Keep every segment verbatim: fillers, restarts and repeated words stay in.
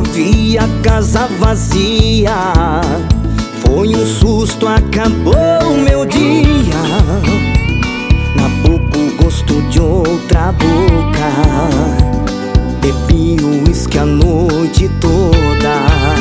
Vi a casa vazia, foi um susto, acabou o meu dia. Na boca o gosto de outra boca, bebi o uísque a noite toda.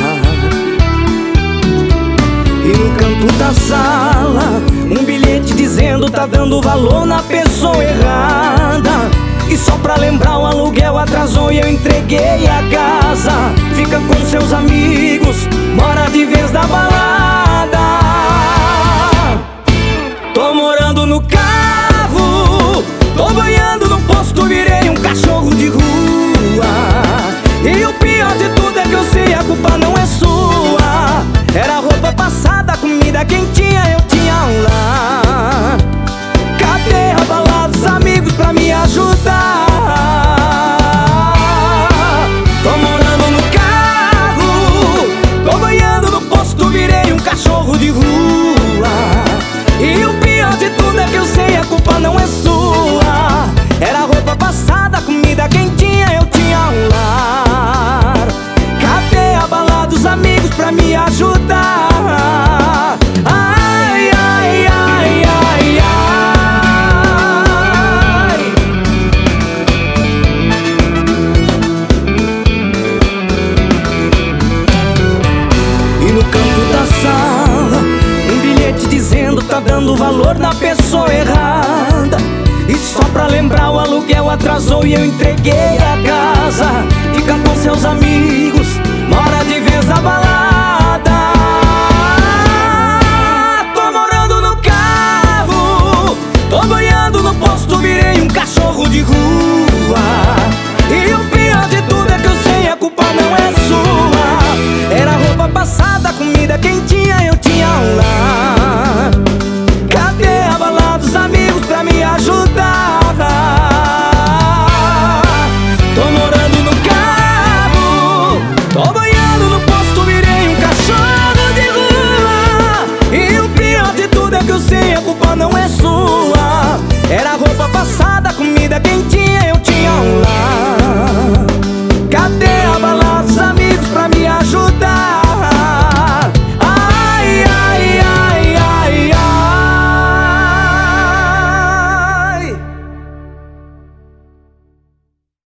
E no canto da sala, um bilhete dizendo tá dando valor na pessoa errada. E só pra lembrar o aluguel atrasou e eu entreguei a casa. Fica com seus amigos, mora de vez da balada. Tô morando no carro, tô banhando no posto, virei um cachorro de rua. E o pior de tudo é que eu sei, a culpa não é sua. Era roupa passada, comida quentinha, eu tinha um lar. Cadê a balada, os amigos pra me ajudar? Tô morando no carro, tô banhando no posto, virei um cachorro de rua. E o pior de tudo é que eu sei, a culpa não é sua. Era roupa passada, comida quentinha, eu tinha um lar. Cadê a balada, os amigos pra me ajudar? Ai, ai, ai, ai, ai. E no canto da sala, um bilhete dizendo tá dando valor na pessoa errada. E só pra lembrar o aluguel atrasou e eu entreguei a casa. Fica com seus amigos,